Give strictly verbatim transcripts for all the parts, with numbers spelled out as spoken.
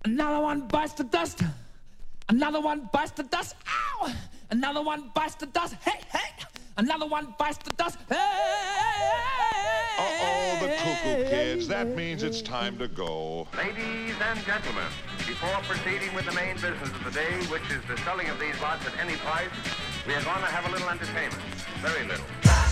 Another one bites the dust. Another one bites the dust. Ow! Another one bites the dust. Hey, hey! Another one bites the dust. Hey! Uh-oh, the cuckoo kids. That means it's time to go. Ladies and gentlemen, before proceeding with the main business of the day, which is the selling of these lots at any price, we are going to have a little entertainment. Very little.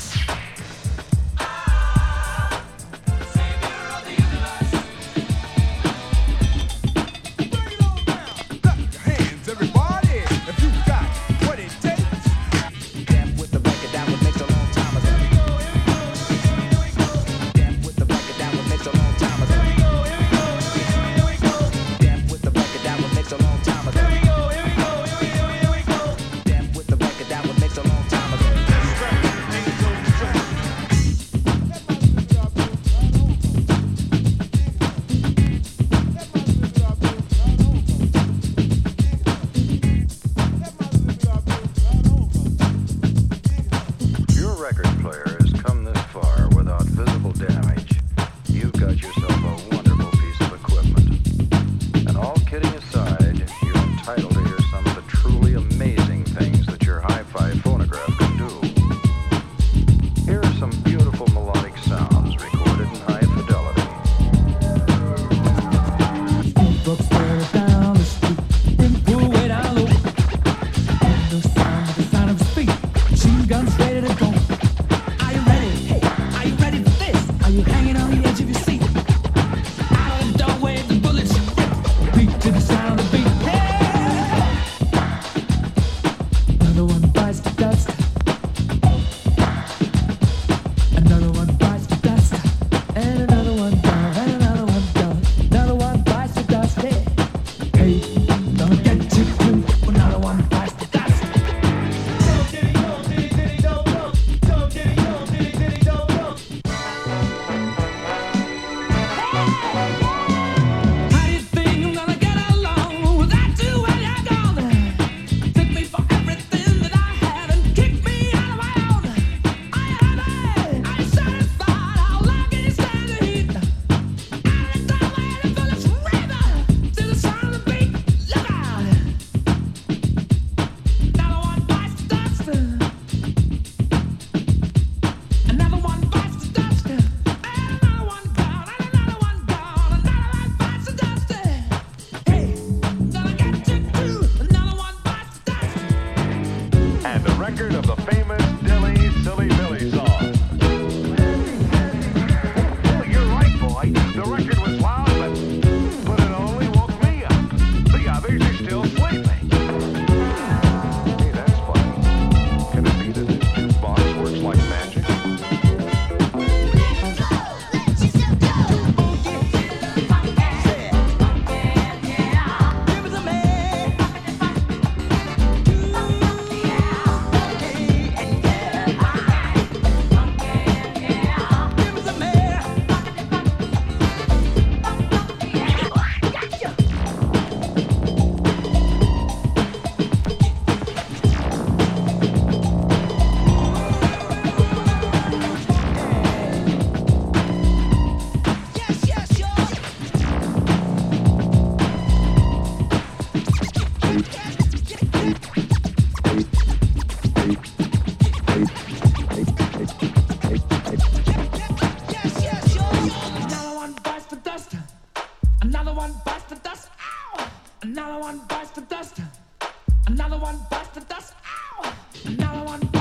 Another one bites the dust. Ow! Another one bites the dust. Another one bites the dust. Ow! Another one.